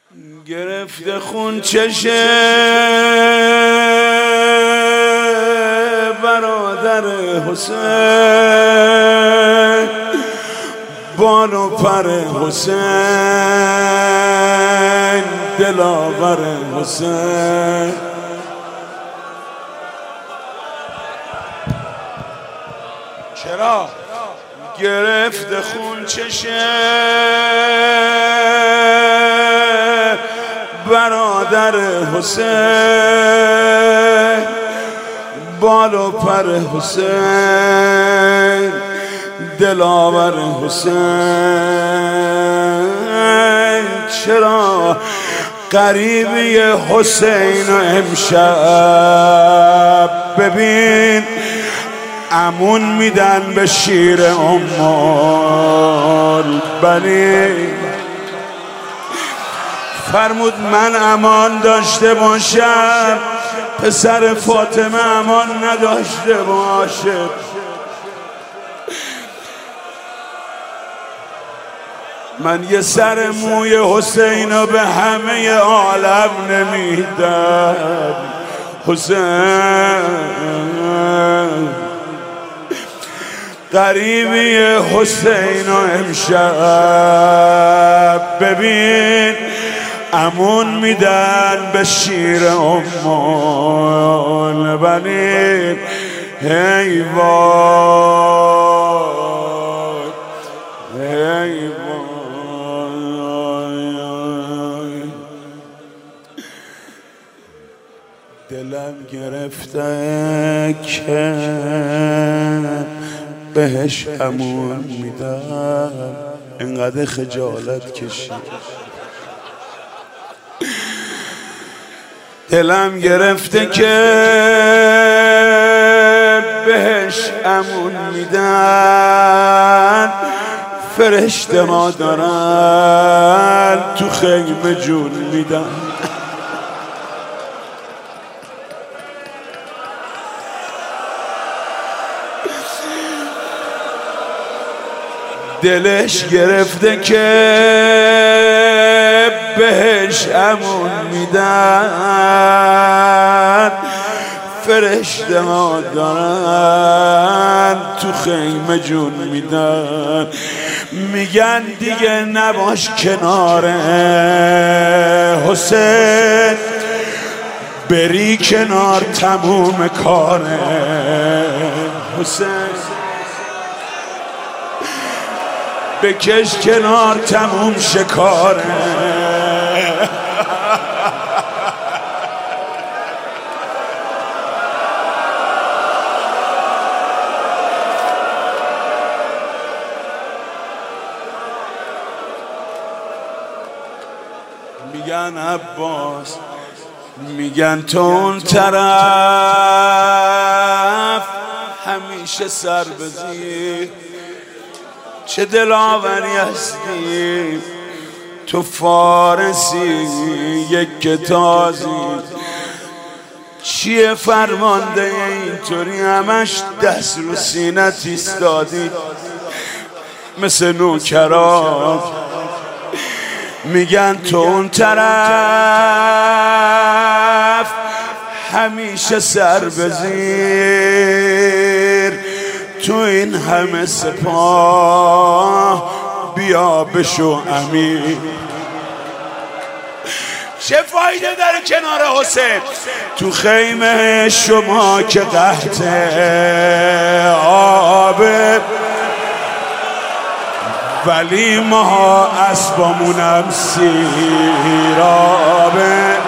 گرفته خون چشه برادر حسین، بال و پر حسین، دلاور حسین. چرا؟ گرفته خون چشه برادر حسین، بال و پر حسین، دلاور حسین. چرا قریبی حسین و امشب ببین امون میدن به شیر ام البنین. فرمود من امان داشته باشم، پسر فاطمه امان نداشته باشه. من یه سر موی حسین رو به همه عالم نمیدم. حسین قریبی حسین و امشب ببین امون میدن به شیر ام البنین. هی وای هی وای، دلم گرفته که بهش امون میدم، اینقدر خجالت کشید. دلم گرفته که بهش امون میدن، فرشته ما دارن تو خیمه جون میدن. دلش گرفته که بهش امون میدن، فرشته ها دارن تو خیمه جون میدن. میگن دیگه نباش کنار حسین، بری کنار تموم کار حسین. بکش کنار تموم شکاره. میگن عباس، میگن تو اون طرف همیشه سر بزی، چه دلاوری هستی تو فارسی یک تازی. چیه فرمانده اینطوری همش دست رو سینت ایستادی مثل نوکران؟ میگن تو اون طرف همیشه سر بزیر، تو این همه سپاه بیا بشو امیر. چه فایده داره کنار حسین؟ تو خیمه شما که قحط آبه، ولی ما اسبامونم سیرابه.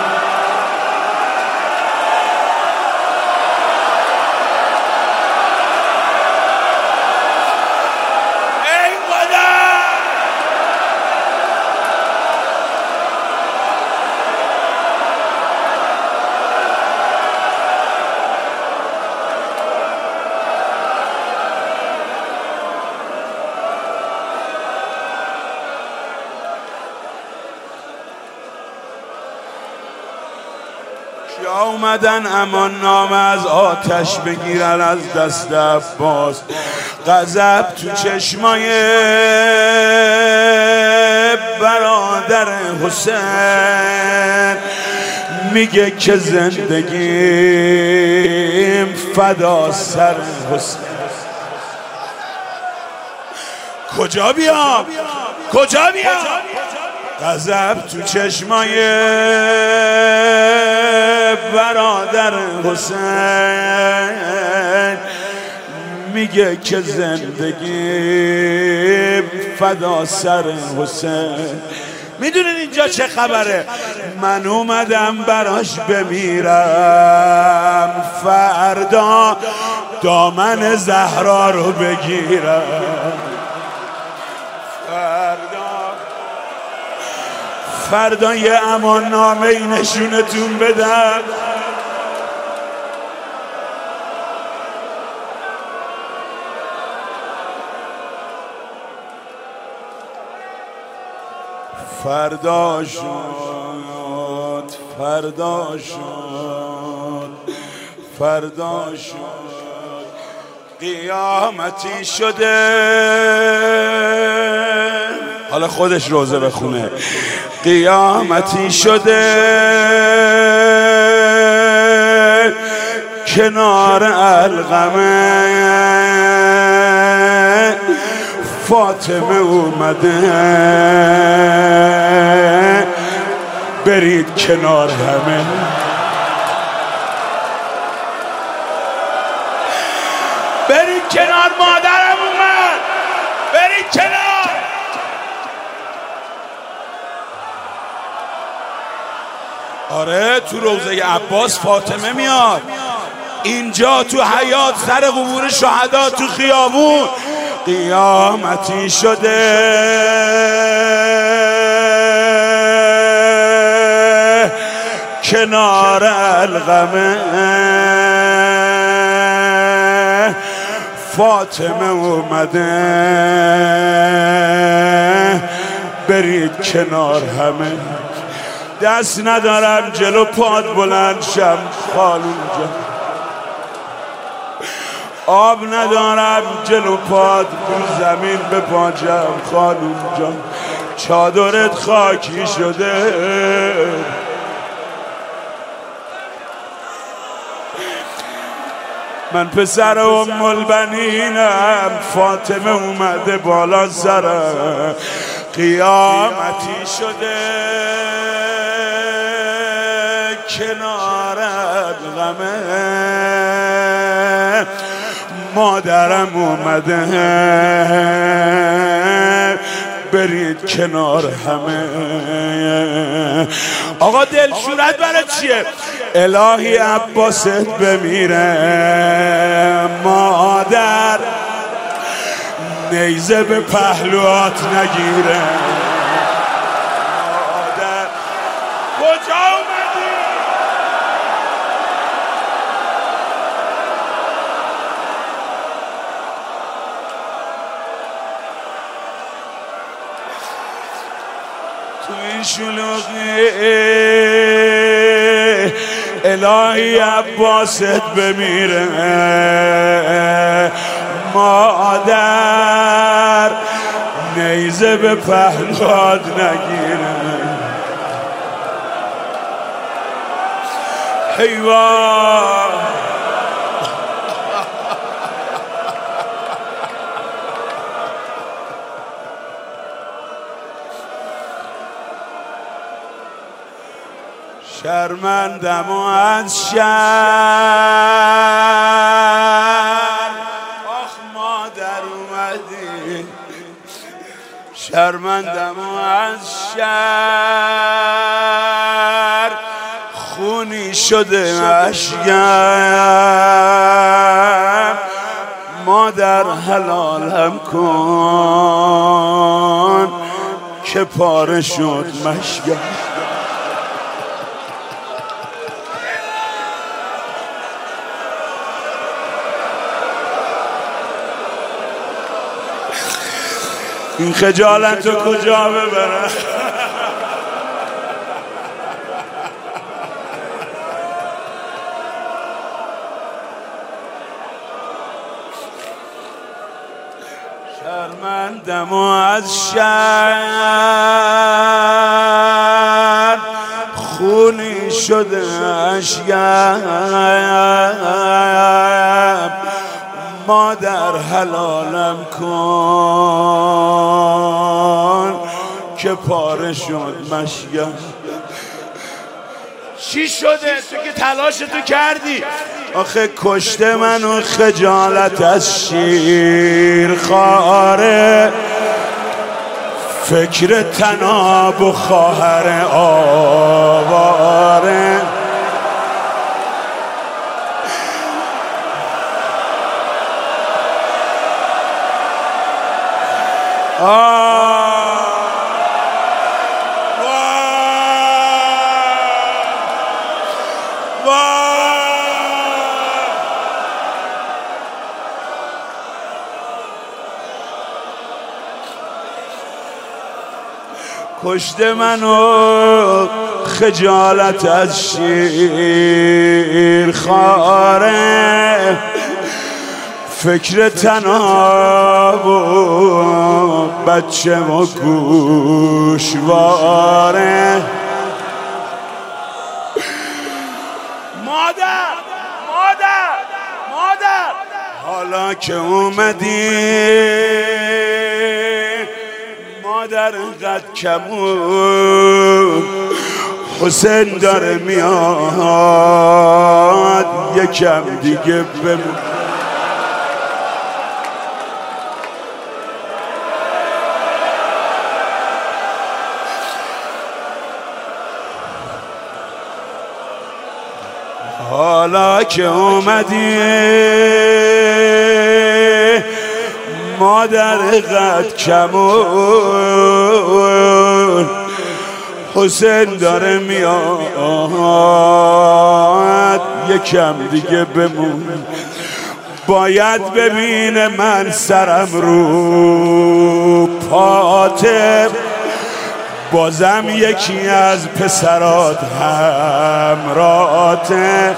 یا اومدن امان نامه از آتش بگیرن از دست عباس. غضب تو چشمای برادر برادر حسین میگه که زندگیم فدا سر حسین. کجا بیام کجا بیام؟ غضب تو چشمای برادر حسین میگه که زندگی فدا سر حسین. میدونین اینجا چه خبره؟ من اومدم براش بمیرم، فردا دامن زهرا رو بگیرم، فردا یه امان نامه ای نشونتون بدم. فردا شد فردا شد فردا شد قیامتی شده. حالا خودش روزه بخونه. قیامتی شده کنار القمه، فاطمه اومده برید کنار همه. برید کنار، مادرم اومد، برید کنار. آره تو روضه عباس فاطمه میاد، اینجا تو حیات سر قبور شهدا تو خیابون. قیامتی شده کنار القمه، فاطمه اومده برید کنار همه. دست ندارم جلو پاد بلند شم خالون جان، آب ندارم جلو پاد زمین بپاچم خانوم جان، چادرت خاکی شده. من پسر ام البنینم، فاطمه اومده بالا سرم. قیامتی شده کنار القمه، مادرم اومده برید کنار همه. آقا دلشورت برای چیه؟ الهی عباست بمیره، مادر نیزه به پهلوات نگیره. مادر کجا اومدی؟ تو این شلوغی الهی عباست بمیره، مادر نیزه به پهلوات نگیره. حیوان شرمندم و از شر، آخ مادر اومدی. شرمندم و از شر، خونی شده اشکم. مادر حلالم کن که پاره شد مشکم. این خجالت رو کجا ببرم؟ شرمندم و از شر شده اشیم مادر حلالم کن که پاره شد مشیم. چی شده؟ تو که تلاشتو کردی. آخه کشته منو خجالت از شیر خاره، فکر تناب و خواهر آواره. کشته منو خجالت از شیر خاره، فکر تناب و بچه و گوشواره. مادر حالا که اومدی مادر انقدر کمون، حسین داره میاد یکم دیگه بمون. حالا که اومدی مادر قد کمون، حسین داره میاد یکم دیگه بمون. باید ببینه من سرم رو پاته، بازم یکی از پسرات همراته.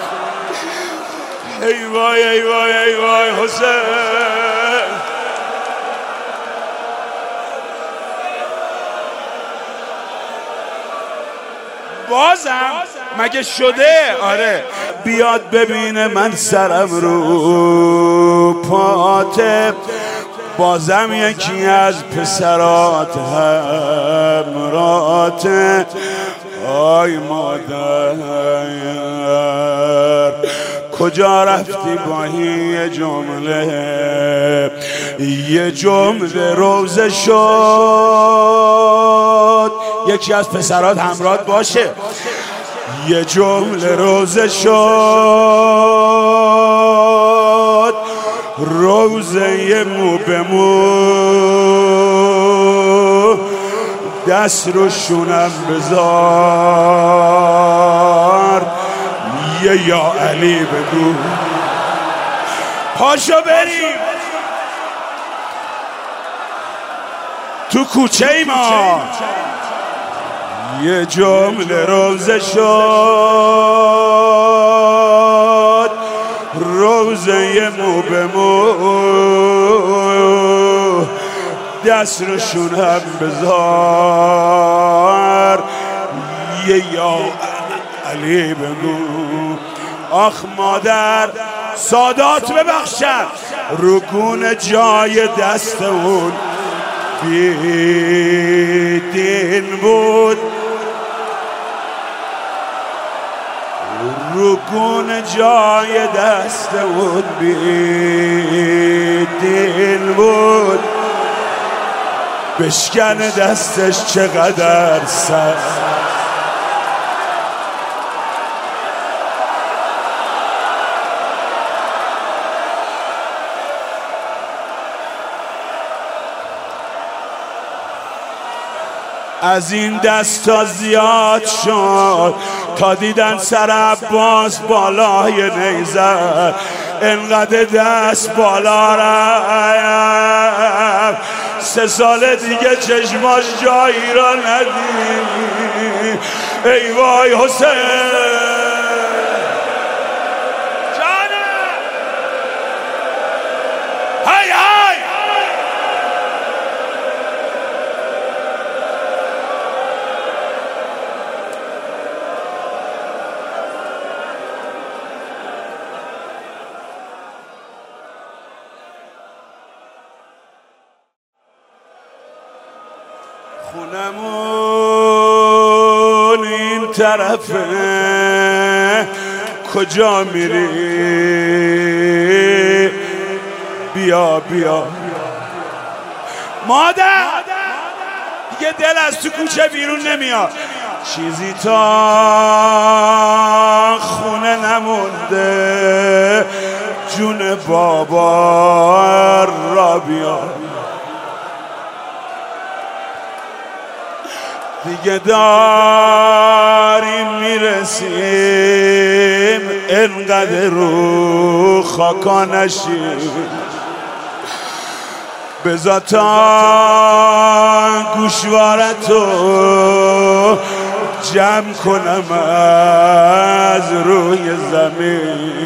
ای وای ای وای ای وای حسین. بازم مگه شده؟ آره. بیاد ببینه من سرم رو پاته، بازم یکی از پسرات همراته. آی مادر کجا رفتی با یه جمله روزه شد، یکی از پسرات همرات باشه. یه جمله روزه شد، روزه مو به مو، دست رو شونم بذار، یه یا علی بگو. پاشو بریم تو کوچه ما. یه جمله روزه شد، روزه مو به مو، دست رو شونم بذار، یه یا علی بگو. آخ مادر سادات ببخشد، رکون جای دست اون بیدین بود، رکون جای دست اون بیدین بود. بشکن دستش چقدر سخت، از این دستا زیاد شد تا دیدن سر عباس بالای نیزه، انقدر دست بالا رفت 3 سال دیگه چشماش جایی را ندید. ای وای حسین خونمون این طرفه کجا میری؟ بیا بیا مادر دیگه دل از تو کوچه بیرون نمیاد، چیزی تا خونه نمونده، جون بابا را بیا. دیگه داریم میرسیم، انقدر رو خاکا نشیم، بذار تا گوشوارتو جمع کنم از روی زمین.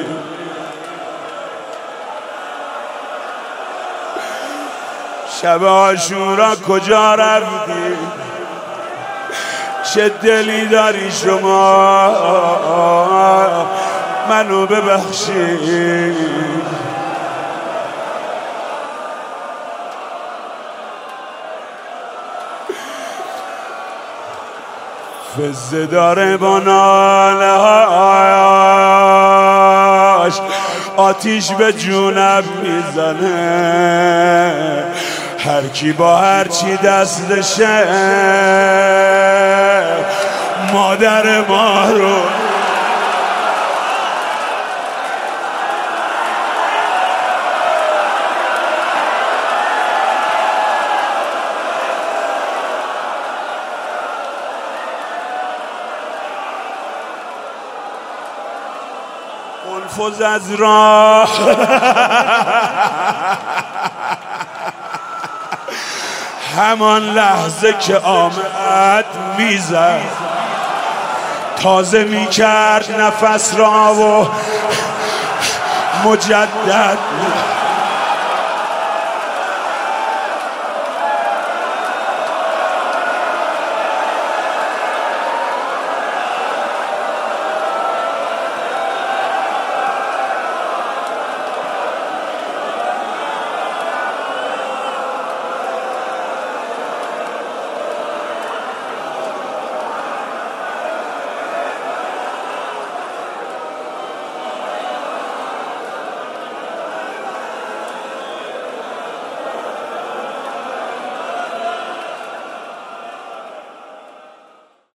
شب عاشورا کجا رفتی؟ چه دلی داری شما، منو ببخشید. فزه داره با نالهاش، آتیش به جونم میزنه، هر کی با هر چی دستشه مادر ما رو انفذ از راه همان لحظه که آمد میزد، تازه میکرد نفس را و مجدد